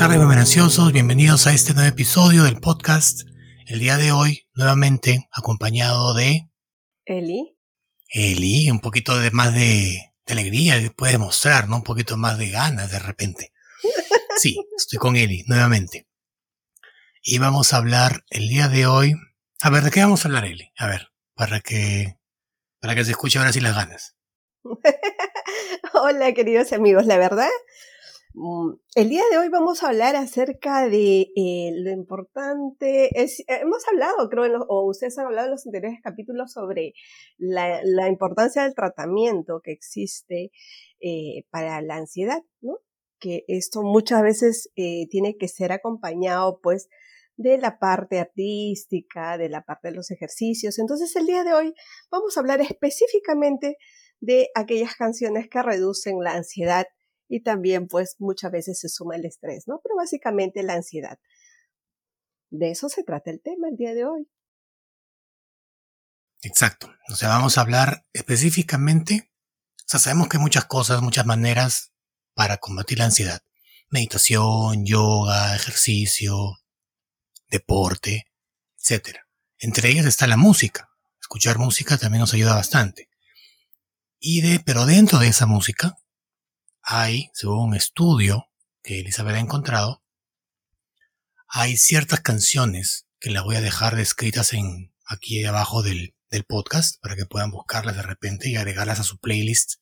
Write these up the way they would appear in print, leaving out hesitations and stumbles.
tardes, bebenanciosos. Bienvenidos a este nuevo episodio del podcast. El día de hoy, nuevamente, acompañado de... Eli, un poquito de más de alegría, después de mostrar, ¿no? Un poquito más de ganas de repente. Sí, estoy con Eli, nuevamente. Y vamos a hablar el día de hoy... A ver, ¿de qué vamos a hablar, Eli? A ver, para que se escuche ahora sí las ganas. Hola, queridos amigos. La verdad, el día de hoy vamos a hablar acerca de lo importante. Hemos hablado, creo, o ustedes han hablado en los anteriores capítulos sobre la importancia del tratamiento que existe para la ansiedad, ¿no? Que esto muchas veces tiene que ser acompañado, pues, de la parte artística, de la parte de los ejercicios. Entonces, el día de hoy vamos a hablar específicamente de aquellas canciones que reducen la ansiedad y también, pues, muchas veces se suma el estrés, ¿no? Pero básicamente la ansiedad. De eso se trata el tema el día de hoy. Exacto. O sea, vamos a hablar específicamente. O sea, sabemos que hay muchas cosas, muchas maneras para combatir la ansiedad. Meditación, yoga, ejercicio, deporte, etc. Entre ellas está la música. Escuchar música también nos ayuda bastante. Pero dentro de esa música hay, según un estudio que Elizabeth ha encontrado, hay ciertas canciones que las voy a dejar descritas aquí abajo del podcast para que puedan buscarlas de repente y agregarlas a su playlist.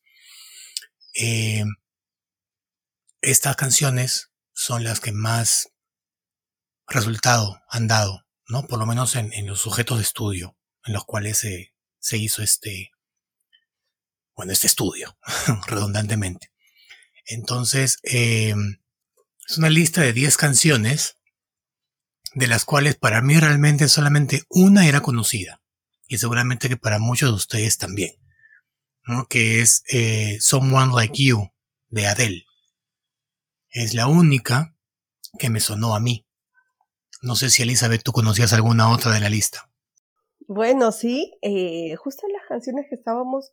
Estas canciones son las que más resultado han dado, ¿no? Por lo menos en los sujetos de estudio en los cuales se hizo este estudio, redundantemente. Entonces, es una lista de 10 canciones, de las cuales para mí realmente solamente una era conocida, y seguramente que para muchos de ustedes también, ¿no? Que es Someone Like You, de Adele. Es la única que me sonó a mí. No sé si, Elizabeth, tú conocías alguna otra de la lista. Bueno, sí, justo en las canciones que estábamos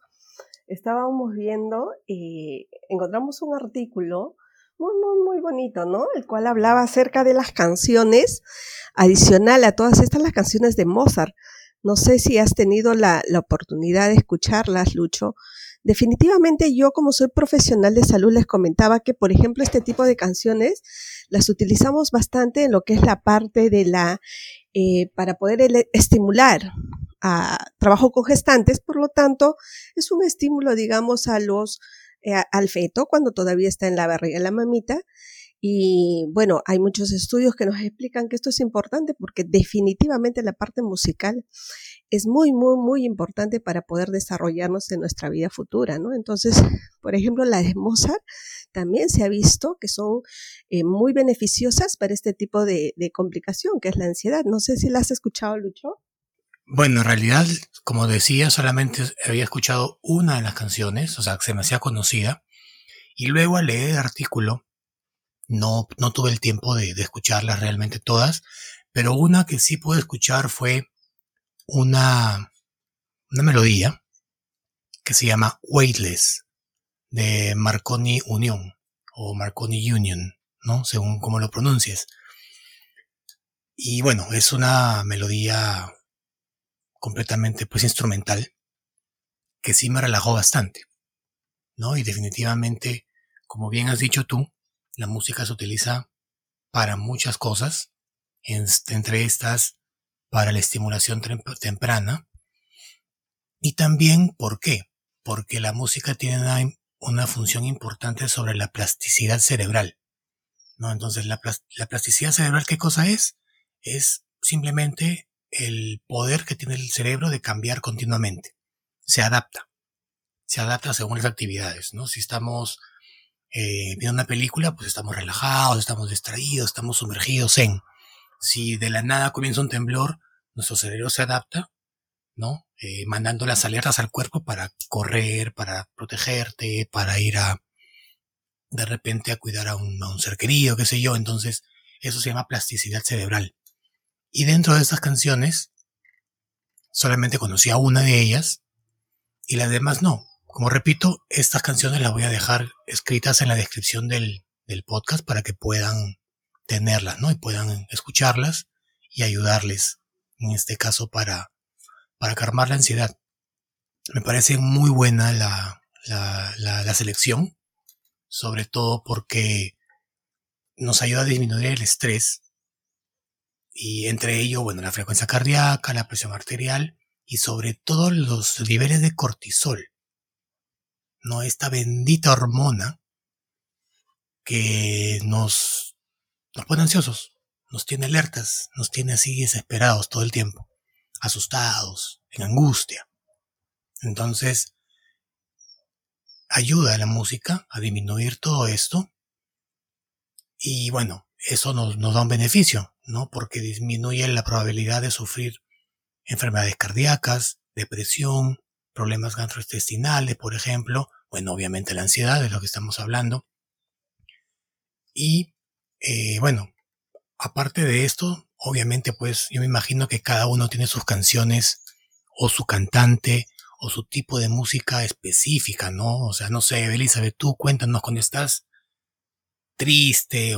viendo, encontramos un artículo muy bonito, ¿no? El cual hablaba acerca de las canciones, adicional a todas estas, las canciones de Mozart. No sé si has tenido la oportunidad de escucharlas, Lucho. Definitivamente yo, como soy profesional de salud, les comentaba que, por ejemplo, este tipo de canciones las utilizamos bastante en lo que es la parte de para poder estimular a trabajo con gestantes. Por lo tanto, es un estímulo, digamos, al feto cuando todavía está en la barriga de la mamita. Y bueno, hay muchos estudios que nos explican que esto es importante porque definitivamente la parte musical es muy importante para poder desarrollarnos en nuestra vida futura, ¿no? Entonces, por ejemplo, las de Mozart también se ha visto que son muy beneficiosas para este tipo de complicación, que es la ansiedad. No sé si la has escuchado, Lucho. Bueno, en realidad, como decía, solamente había escuchado una de las canciones, o sea, que se me hacía conocida, y luego al leer el artículo, no tuve el tiempo de escucharlas realmente todas, pero una que sí pude escuchar fue una melodía que se llama Weightless, de Marconi Union, o Marconi Union, ¿no? Según cómo lo pronuncies. Y bueno, es una melodía completamente, pues, instrumental, que sí me relajó bastante, ¿no? Y definitivamente, como bien has dicho tú, la música se utiliza para muchas cosas, entre estas, para la estimulación temprana. Y también, ¿por qué? Porque la música tiene una función importante sobre la plasticidad cerebral, ¿no? Entonces, la plasticidad cerebral, ¿qué cosa es? Es simplemente el poder que tiene el cerebro de cambiar continuamente. Se adapta según las actividades, ¿no? Si estamos viendo una película, pues estamos relajados, estamos distraídos, estamos sumergidos en. Si de la nada comienza un temblor, nuestro cerebro se adapta, ¿no? Mandando las alertas al cuerpo para correr, para protegerte, para ir de repente a cuidar a un ser querido, qué sé yo. Entonces, eso se llama plasticidad cerebral. Y dentro de estas canciones, solamente conocía una de ellas y las demás no. Como repito, estas canciones las voy a dejar escritas en la descripción del podcast para que puedan tenerlas, ¿no? Y puedan escucharlas y ayudarles, en este caso, para calmar la ansiedad. Me parece muy buena la selección, sobre todo porque nos ayuda a disminuir el estrés y entre ello, bueno, la frecuencia cardíaca, la presión arterial y sobre todo los niveles de cortisol, ¿no? Esta bendita hormona que nos pone ansiosos, nos tiene alertas, nos tiene así desesperados todo el tiempo, asustados, en angustia. Entonces, ayuda a la música a disminuir todo esto y bueno, eso nos da un beneficio, ¿no? Porque disminuye la probabilidad de sufrir enfermedades cardíacas, depresión, problemas gastrointestinales, por ejemplo. Bueno, obviamente la ansiedad de lo que estamos hablando. Y bueno, aparte de esto, obviamente pues yo me imagino que cada uno tiene sus canciones o su cantante o su tipo de música específica, ¿no? O sea, no sé, Elizabeth, tú cuéntanos cuando estás triste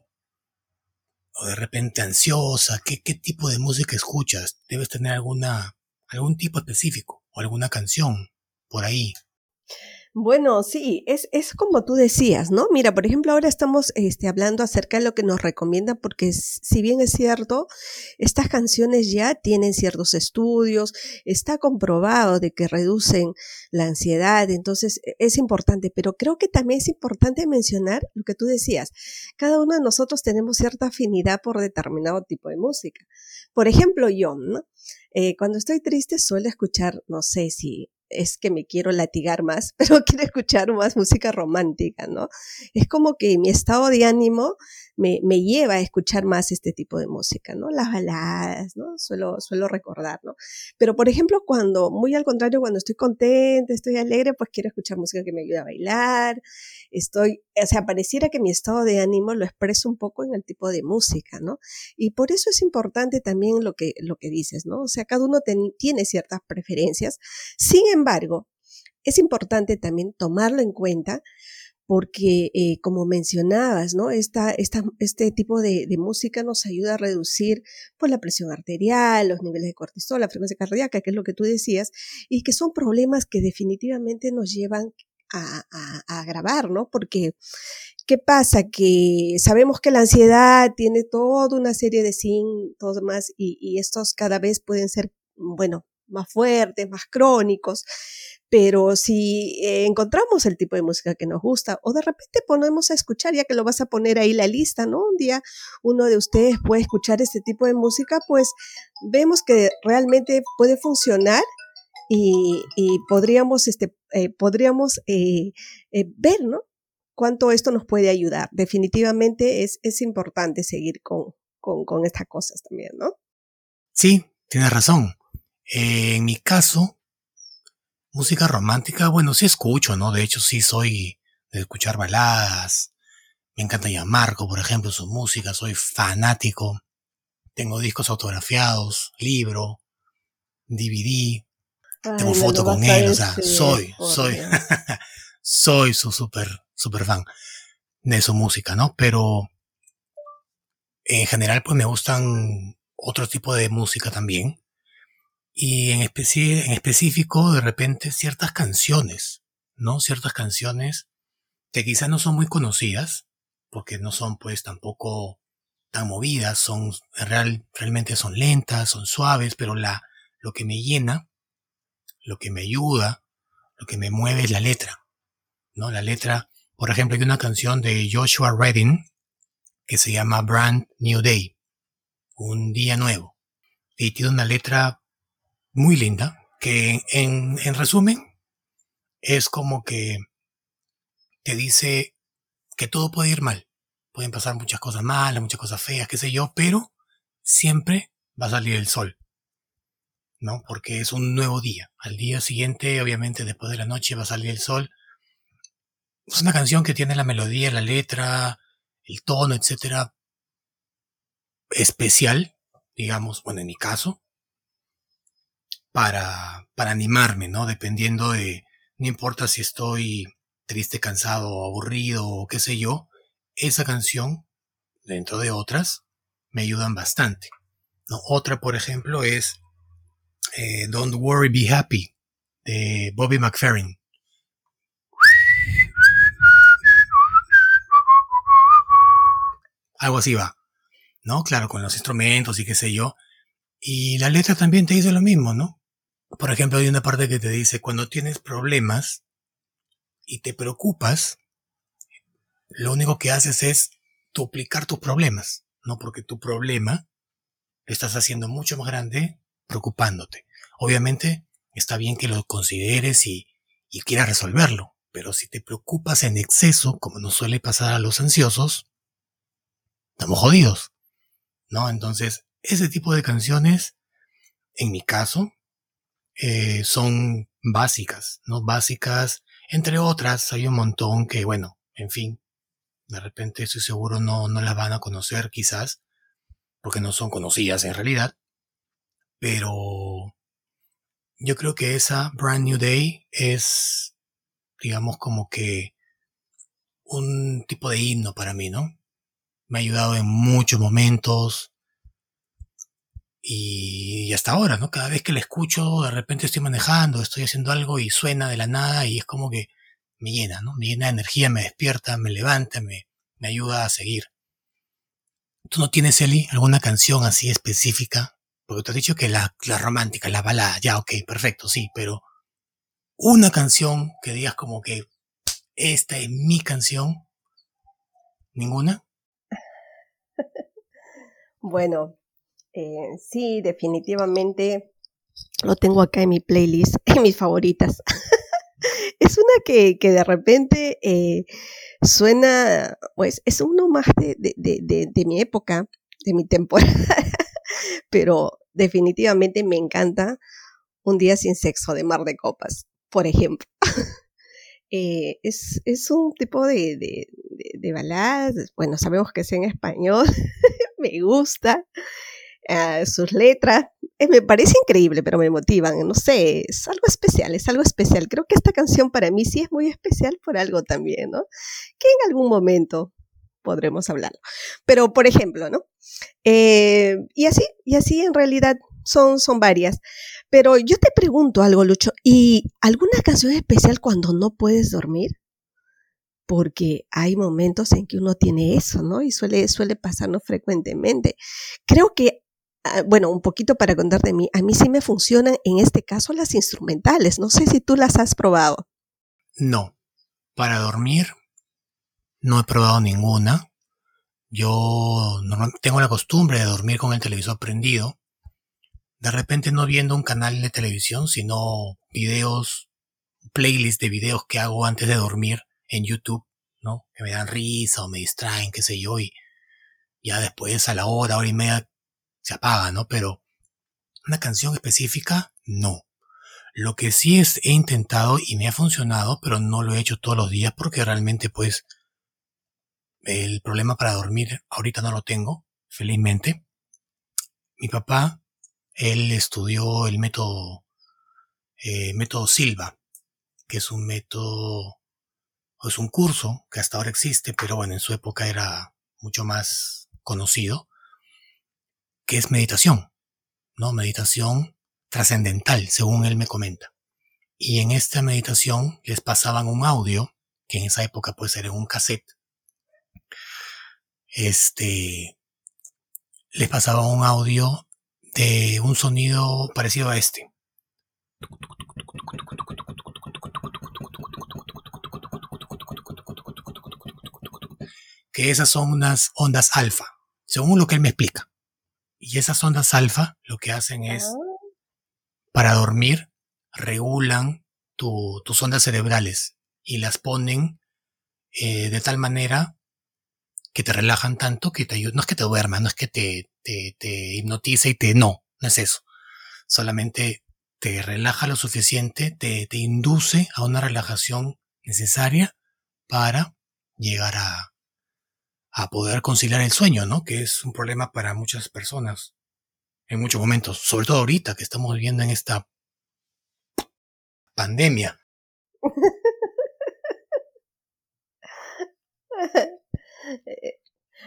o de repente ansiosa, ¿qué tipo de música escuchas? Debes tener algún tipo específico o alguna canción por ahí. Bueno, sí, es como tú decías, ¿no? Mira, por ejemplo, ahora estamos hablando acerca de lo que nos recomiendan, porque si bien es cierto, estas canciones ya tienen ciertos estudios, está comprobado de que reducen la ansiedad, entonces es importante, pero creo que también es importante mencionar lo que tú decías. Cada uno de nosotros tenemos cierta afinidad por determinado tipo de música. Por ejemplo, yo, ¿no? Cuando estoy triste suelo escuchar, no sé si es que me quiero latigar más, pero quiero escuchar más música romántica, ¿no? Es como que mi estado de ánimo me lleva a escuchar más este tipo de música, ¿no? Las baladas, ¿no? Suelo recordar, ¿no? Pero, por ejemplo, muy al contrario, cuando estoy contenta, estoy alegre, pues quiero escuchar música que me ayude a bailar, o sea, pareciera que mi estado de ánimo lo expreso un poco en el tipo de música, ¿no? Y por eso es importante también lo que dices, ¿no? O sea, cada uno tiene ciertas preferencias. Sin embargo, es importante también tomarlo en cuenta porque, como mencionabas, ¿no? Este tipo de música nos ayuda a reducir pues, la presión arterial, los niveles de cortisol, la frecuencia cardíaca, que es lo que tú decías, y que son problemas que definitivamente nos llevan a agravar, ¿no? Porque, ¿qué pasa? Que sabemos que la ansiedad tiene toda una serie de síntomas y estos cada vez pueden ser, bueno, más fuertes, más crónicos, pero si encontramos el tipo de música que nos gusta o de repente ponemos a escuchar, ya que lo vas a poner ahí la lista, ¿no? Un día uno de ustedes puede escuchar este tipo de música, pues vemos que realmente puede funcionar y podríamos ver, ¿no? Cuánto esto nos puede ayudar. Definitivamente es importante seguir con estas cosas también, ¿no? Sí, tienes razón. En mi caso, música romántica, bueno, sí escucho, ¿no? De hecho, sí soy de escuchar baladas. Me encanta Gianmarco, por ejemplo, su música. Soy fanático. Tengo discos autografiados, libro, DVD. Tengo Ay, me foto lo con vas a él. O sea, decir, por Dios. soy su super fan de su música, ¿no? Pero en general, pues me gustan otro tipo de música también. Y en específico, de repente, ciertas canciones, ¿no? Ciertas canciones que quizás no son muy conocidas, porque no son pues tampoco tan movidas, realmente son lentas, son suaves, pero lo que me llena, lo que me ayuda, lo que me mueve es la letra, ¿no? La letra, por ejemplo, hay una canción de Joshua Redden que se llama Brand New Day, un día nuevo, y tiene una letra muy linda, que en resumen es como que te dice que todo puede ir mal. Pueden pasar muchas cosas malas, muchas cosas feas, qué sé yo, pero siempre va a salir el sol, ¿no? Porque es un nuevo día. Al día siguiente, obviamente, después de la noche va a salir el sol. Es una canción que tiene la melodía, la letra, el tono, etcétera, especial, digamos, bueno, en mi caso, para animarme, ¿no? Dependiendo no importa si estoy triste, cansado, aburrido o qué sé yo, esa canción dentro de otras, me ayudan bastante, ¿no? Otra, por ejemplo, es Don't Worry, Be Happy, de Bobby McFerrin. Algo así va, ¿no? Claro, con los instrumentos y qué sé yo. Y la letra también te dice lo mismo, ¿no? Por ejemplo, hay una parte que te dice, cuando tienes problemas y te preocupas, lo único que haces es duplicar tus problemas, ¿no? Porque tu problema lo estás haciendo mucho más grande preocupándote. Obviamente está bien que lo consideres y quieras resolverlo, pero si te preocupas en exceso, como nos suele pasar a los ansiosos, estamos jodidos, ¿no? Entonces, ese tipo de canciones, en mi caso, son básicas, ¿no? Básicas, entre otras, hay un montón que, bueno, en fin, de repente estoy seguro no las van a conocer quizás, porque no son conocidas en realidad, pero yo creo que esa Brand New Day es, digamos, como que un tipo de himno para mí, ¿no? Me ha ayudado en muchos momentos y hasta ahora, ¿no? Cada vez que la escucho, de repente estoy manejando, estoy haciendo algo y suena de la nada y es como que me llena, ¿no? Me llena de energía, me despierta, me levanta, me ayuda a seguir. ¿Tú no tienes, Eli, alguna canción así específica? Porque te has dicho que la romántica, la balada, ya, ok, perfecto, sí, pero una canción que digas como que esta es mi canción, ¿ninguna? Bueno, sí, definitivamente lo tengo acá en mi playlist, en mis favoritas. Es una que de repente suena, pues es uno más de mi época, de mi temporada, pero definitivamente me encanta Un día sin sexo de Mar de Copas, por ejemplo. Es un tipo de baladas, bueno, sabemos que es en español, me gusta, sus letras, me parece increíble, pero me motivan, no sé, es algo especial, es algo especial. Creo que esta canción para mí sí es muy especial por algo también, ¿no? Que en algún momento podremos hablarlo. Pero, por ejemplo, ¿no? Y así en realidad son varias. Pero yo te pregunto algo, Lucho, ¿y alguna canción especial cuando no puedes dormir? Porque hay momentos en que uno tiene eso, ¿no? Y suele pasarnos frecuentemente. Creo que, bueno, un poquito para contar de mí, a mí sí me funcionan en este caso las instrumentales. No sé si tú las has probado. No. Para dormir no he probado ninguna. Yo normalmente tengo la costumbre de dormir con el televisor prendido. De repente no viendo un canal de televisión, sino videos, playlists de videos que hago antes de dormir en YouTube, ¿no? Que me dan risa o me distraen, qué sé yo, y ya después a la hora y media se apaga, ¿no? Pero una canción específica, no. Lo que sí he intentado y me ha funcionado, pero no lo he hecho todos los días porque realmente pues el problema para dormir ahorita no lo tengo, felizmente. Mi papá, él estudió el método Silva, que es un método, es un curso que hasta ahora existe, pero bueno, en su época era mucho más conocido, que es meditación, ¿no? Meditación trascendental, según él me comenta. Y en esta meditación les pasaban un audio, que en esa época pues era un cassette, este, les pasaban un audio de un sonido parecido a este. Que esas son unas ondas alfa, según lo que él me explica. Y esas ondas alfa lo que hacen es, Ah, para dormir, regulan tus ondas cerebrales y las ponen de tal manera que te relajan tanto que te ayudan. No es que te duermas, no es que te hipnotice y no es eso. Solamente te relaja lo suficiente, te induce a una relajación necesaria para llegar a poder conciliar el sueño, ¿no? Que es un problema para muchas personas en muchos momentos, sobre todo ahorita que estamos viviendo en esta pandemia.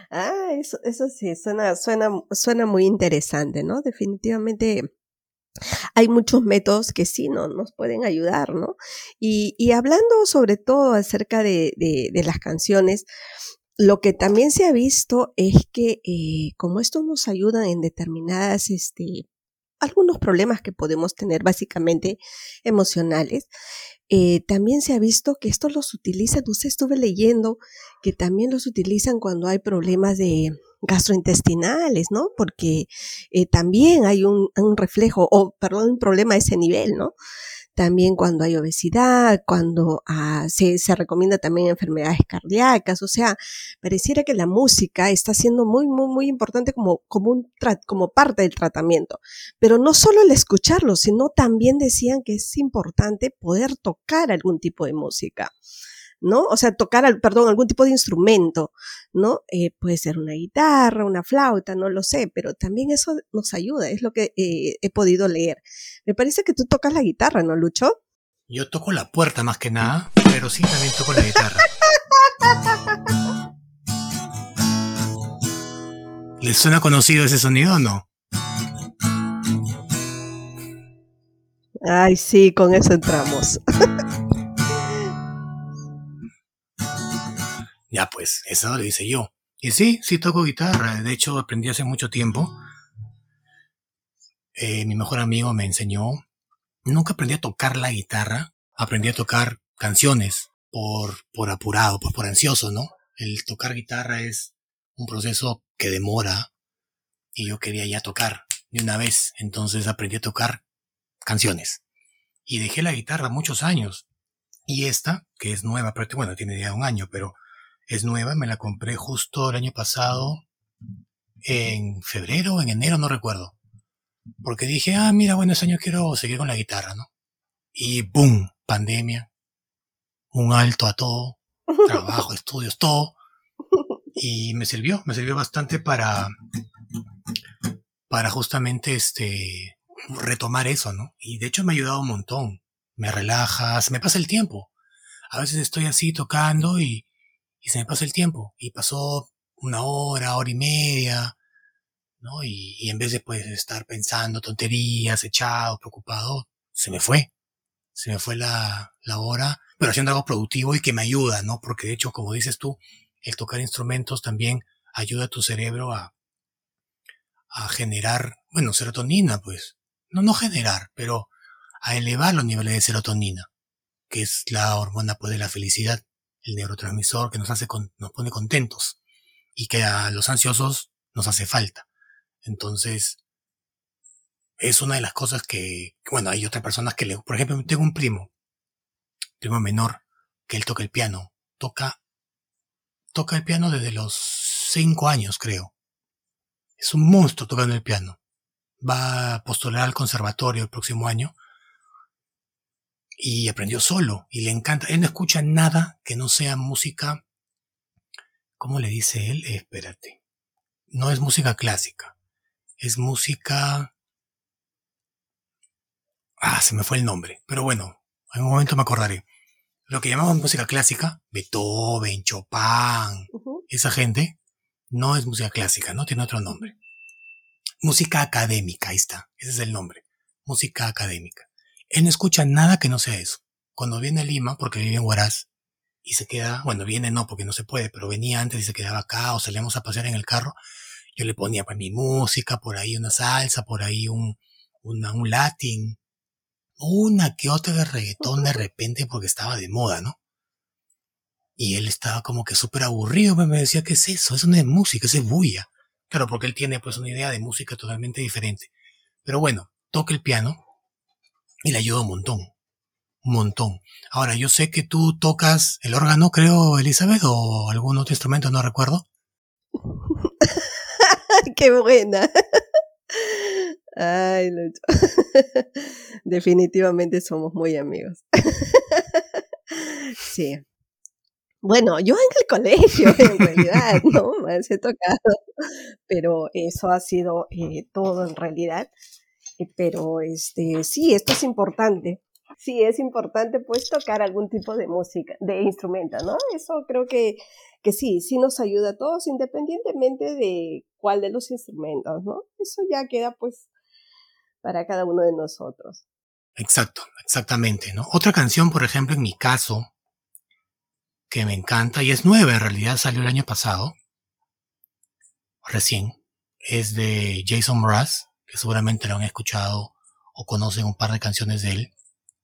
Eso sí, suena muy interesante, ¿no? Definitivamente hay muchos métodos que sí nos pueden ayudar, ¿no? Y hablando sobre todo acerca de las canciones, lo que también se ha visto es que como esto nos ayuda en determinadas, algunos problemas que podemos tener básicamente emocionales, también se ha visto que estos los utilizan, no sé, estuve leyendo que también los utilizan cuando hay problemas de gastrointestinales, ¿no? Porque también hay un reflejo, o perdón, un problema a ese nivel, ¿no? También cuando hay obesidad, cuando se recomienda también enfermedades cardíacas, o sea, pareciera que la música está siendo muy, muy, muy importante como parte del tratamiento. Pero no solo el escucharlo, sino también decían que es importante poder tocar algún tipo de música, ¿no? O sea, algún tipo de instrumento, ¿no? Puede ser una guitarra, una flauta, no lo sé, pero también eso nos ayuda, es lo que he podido leer. Me parece que tú tocas la guitarra, ¿no, Lucho? Yo toco la puerta más que nada, pero sí también toco la guitarra. ¿Les suena conocido ese sonido o no? Ay, sí, con eso entramos. Ya pues, eso lo hice yo. Y sí, sí toco guitarra. De hecho, aprendí hace mucho tiempo. Mi mejor amigo me enseñó. Nunca aprendí a tocar la guitarra. Aprendí a tocar canciones por apurado, por ansioso, ¿no? El tocar guitarra es un proceso que demora y yo quería ya tocar de una vez. Entonces aprendí a tocar canciones. Y dejé la guitarra muchos años. Y esta, que es nueva, bueno, tiene ya un año, pero es nueva, me la compré justo el año pasado, en febrero o en enero, no recuerdo. Porque dije, mira, bueno, este año quiero seguir con la guitarra, ¿no? Y ¡boom! Pandemia, un alto a todo, trabajo, estudios, todo. Y me sirvió bastante para justamente retomar eso, ¿no? Y de hecho me ha ayudado un montón. Me relaja, se me pasa el tiempo. A veces estoy así tocando y se me pasa el tiempo. Y pasó una hora y media, ¿no? Y en vez de pues estar pensando tonterías, echado, preocupado, se me fue la hora, pero haciendo algo productivo y que me ayuda, ¿no? Porque de hecho, como dices tú, el tocar instrumentos también ayuda a tu cerebro a generar, bueno, serotonina, pues. No generar, pero a elevar los niveles de serotonina, que es la hormona pues de la felicidad, el neurotransmisor que nos pone contentos y que a los ansiosos nos hace falta. Entonces, es una de las cosas bueno, hay otras personas por ejemplo, tengo un primo menor, que él toca el piano. Toca el piano desde los 5 años, creo. Es un monstruo tocando el piano. Va a postular al conservatorio el próximo año y aprendió solo y le encanta. Él no escucha nada que no sea música. ¿Cómo le dice él? Espérate. No es música clásica. Es música. Se me fue el nombre. Pero bueno, en un momento me acordaré. Lo que llamamos música clásica, Beethoven, Chopin, Ujú. esa gente, no es música clásica, no tiene otro nombre. Música académica, ahí está, ese es el nombre. Música académica. Él no escucha nada que no sea eso. Cuando viene a Lima, porque vive en Huaraz, y se queda, bueno, viene no, porque no se puede, pero venía antes y se quedaba acá, o salíamos a pasear en el carro, yo le ponía pues mi música, por ahí una salsa, por ahí un latín, una que otra de reggaetón de repente porque estaba de moda, ¿no? Y él estaba como que súper aburrido, me decía, ¿qué es eso? Eso no es música, eso es bulla. Claro, porque él tiene pues una idea de música totalmente diferente. Pero bueno, toca el piano y le ayuda un montón, un montón. Ahora, yo sé que tú tocas el órgano, creo, Elizabeth, o algún otro instrumento, no recuerdo. ¡Qué buena! Ay, Lucho. Definitivamente somos muy amigos. Sí. Bueno, yo en el colegio, en realidad, ¿no? Más he tocado, pero eso ha sido todo en realidad. Pero sí, esto es importante. Sí, es importante pues tocar algún tipo de música, de instrumento, ¿no? Eso creo que sí nos ayuda a todos independientemente de cuál de los instrumentos, ¿no? Eso ya queda pues para cada uno de nosotros. Exacto, exactamente, ¿no? Otra canción, por ejemplo, en mi caso, que me encanta, y es nueva en realidad, salió el año pasado, recién, es de Jason Mraz, que seguramente lo han escuchado o conocen un par de canciones de él.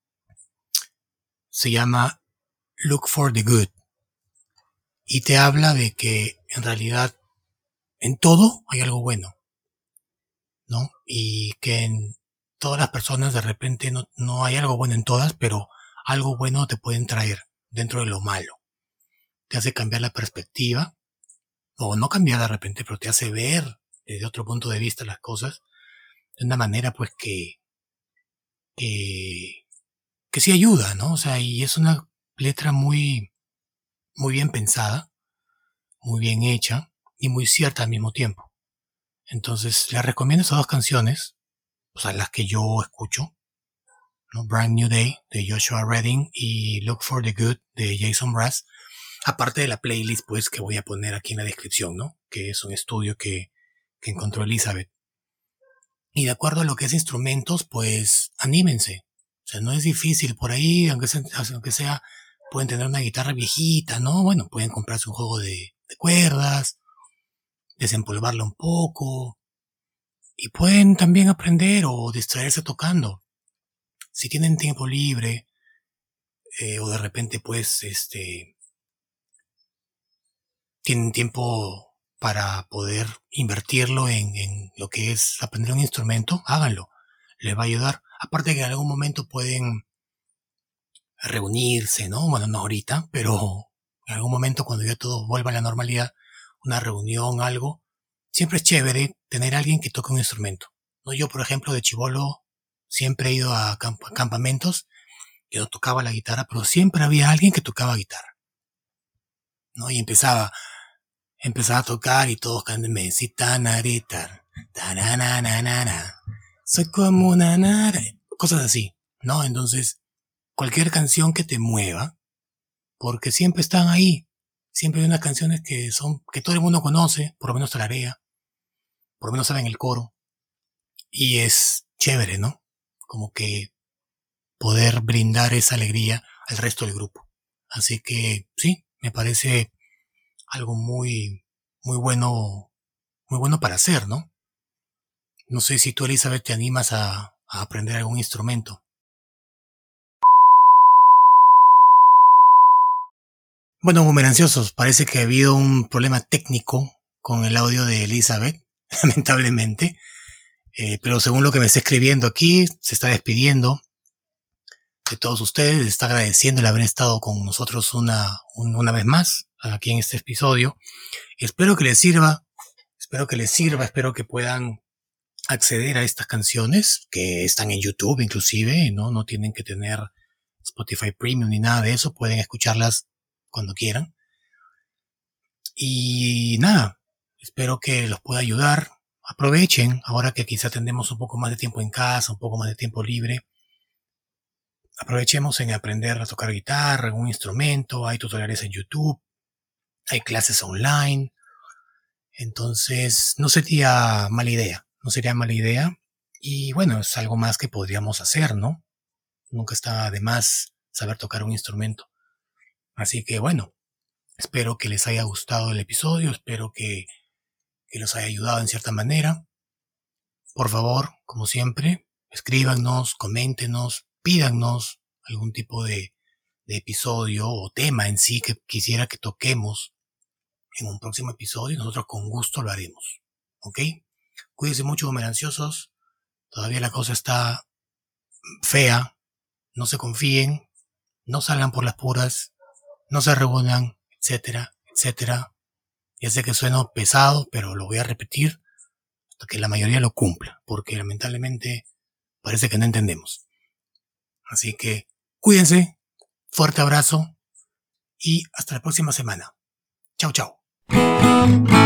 Se llama Look for the Good. Y te habla de que en realidad en todo hay algo bueno, ¿no? Y que en todas las personas de repente no hay algo bueno en todas, pero algo bueno te pueden traer dentro de lo malo. Te hace cambiar la perspectiva, o no cambiar de repente, pero te hace ver desde otro punto de vista las cosas de una manera pues que, que sí ayuda, ¿no? O sea, y es una letra muy, muy bien pensada, muy bien hecha y muy cierta al mismo tiempo. Entonces, les recomiendo esas dos canciones, o sea, las que yo escucho, ¿no? Brand New Day de Joshua Redding y Look for the Good de Jason Mraz, aparte de la playlist pues que voy a poner aquí en la descripción, ¿no? Que es un estudio que encontró Elizabeth. Y de acuerdo a lo que es instrumentos, pues anímense. O sea, no es difícil por ahí, aunque sea pueden tener una guitarra viejita, ¿no? Bueno, pueden comprarse un juego de cuerdas, desempolvarla un poco, y pueden también aprender o distraerse tocando. Si tienen tiempo libre, o de repente pues, tienen tiempo para poder invertirlo en lo que es aprender un instrumento, háganlo. Les va a ayudar. Aparte que en algún momento pueden reunirse, ¿no? Bueno, no ahorita, pero en algún momento cuando ya todo vuelva a la normalidad, una reunión, algo, siempre es chévere tener a alguien que toque un instrumento. ¿No? Yo, por ejemplo, de chibolo siempre he ido a campamentos. Yo no tocaba la guitarra, pero siempre había alguien que tocaba guitarra, ¿no? Y empezaba a tocar y todos cantan Mesitanaritar, tarananana, soy como una nara, cosas así, ¿no? Entonces, cualquier canción que te mueva, porque siempre están ahí, siempre hay unas canciones que todo el mundo conoce, por lo menos tararea, por lo menos saben el coro, y es chévere, ¿no? Como que poder brindar esa alegría al resto del grupo. Así que sí, me parece algo muy, muy bueno para hacer, ¿no? No sé si tú, Elizabeth, te animas a aprender algún instrumento. Bueno, bumeranciosos, parece que ha habido un problema técnico con el audio de Elizabeth, lamentablemente, pero según lo que me está escribiendo aquí, se está despidiendo de todos ustedes, está agradeciendo el haber estado con nosotros una vez más aquí en este episodio. Espero que les sirva, espero que puedan acceder a estas canciones que están en YouTube inclusive, no tienen que tener Spotify Premium ni nada de eso, pueden escucharlas cuando quieran. Y nada, espero que los pueda ayudar. Aprovechen, ahora que quizá tenemos un poco más de tiempo en casa, un poco más de tiempo libre. Aprovechemos en aprender a tocar guitarra, algún instrumento, hay tutoriales en YouTube, hay clases online. Entonces, no sería mala idea. Y bueno, es algo más que podríamos hacer, ¿no? Nunca está de más saber tocar un instrumento. Así que bueno, espero que les haya gustado el episodio, espero que los haya ayudado en cierta manera. Por favor, como siempre, escríbanos, coméntenos, pídanos algún tipo de episodio o tema en sí que quisiera que toquemos en un próximo episodio y nosotros con gusto lo haremos. ¿Ok? Cuídense mucho, bumeranciosos. Todavía la cosa está fea. No se confíen. No salgan por las puras. No se reúnan, etcétera, etcétera. Ya sé que suena pesado, pero lo voy a repetir hasta que la mayoría lo cumpla, porque lamentablemente parece que no entendemos. Así que cuídense, fuerte abrazo y hasta la próxima semana. Chao, chao.